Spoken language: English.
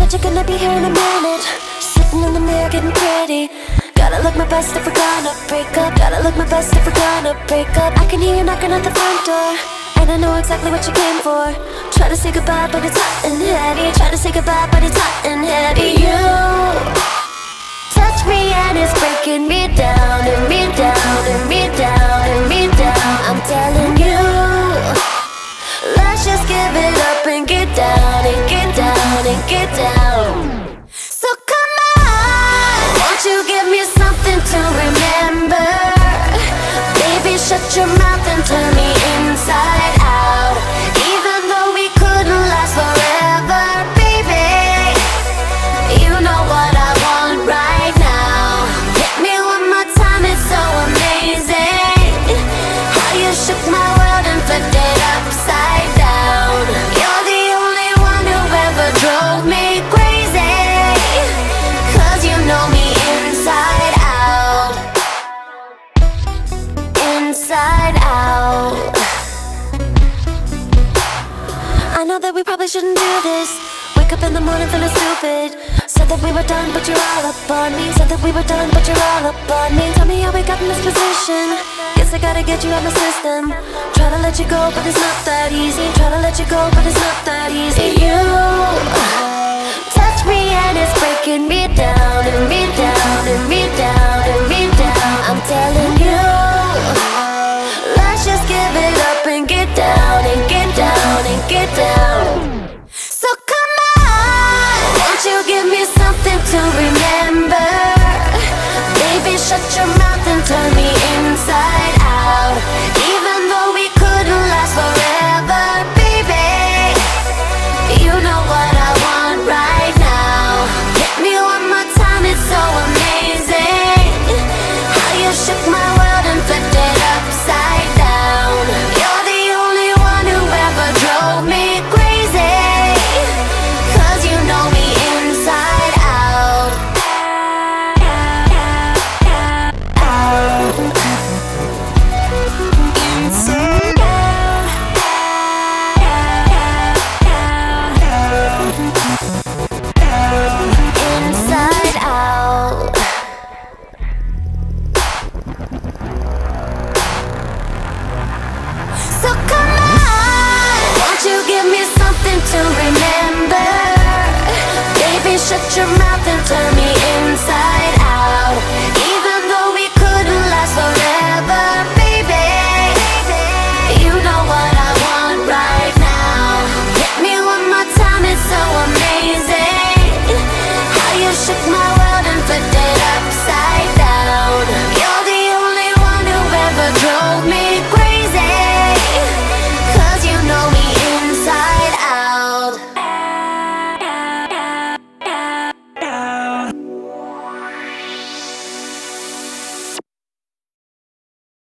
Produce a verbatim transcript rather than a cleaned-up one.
that you're gonna be here in a minute. Sitting in the mirror getting pretty. Gotta look my best if we're gonna break up. Gotta look my best if we're gonna break up. I can hear you knocking at the front door, and I know exactly what you came for. Try to say goodbye but it's hot and heavy. Try to say goodbye but it's hot and heavy. You touch me and it's breaking me down, and me down, and me down, and me down. I'm telling you, let's just give it up and get down, and get down, and get down. So come on, won't you give me something to remember? Baby, shut your mouth and turn me inside out. Even though we couldn't last forever, baby, you know what I want right now. Hit me one more time, it's so amazing how you shook my world and flipped it upside down. You're the only one who ever drove me crazy, 'cause you know me inside out. Inside out. I know that we probably shouldn't do this. Wake up in the morning feeling stupid. Said that we were done but you're all up on me. Said that we were done but you're all up on me. Tell me how we got in this position. Guess I gotta get you out my system. Try to let you go but it's not that easy. Try to let you go but it's not that easy. You touch me and it's breaking me down, and me down, and me down, and me down. I'm telling you, let's just give it up and get down, and get down, and get down. So come on, won't you give me something to remember?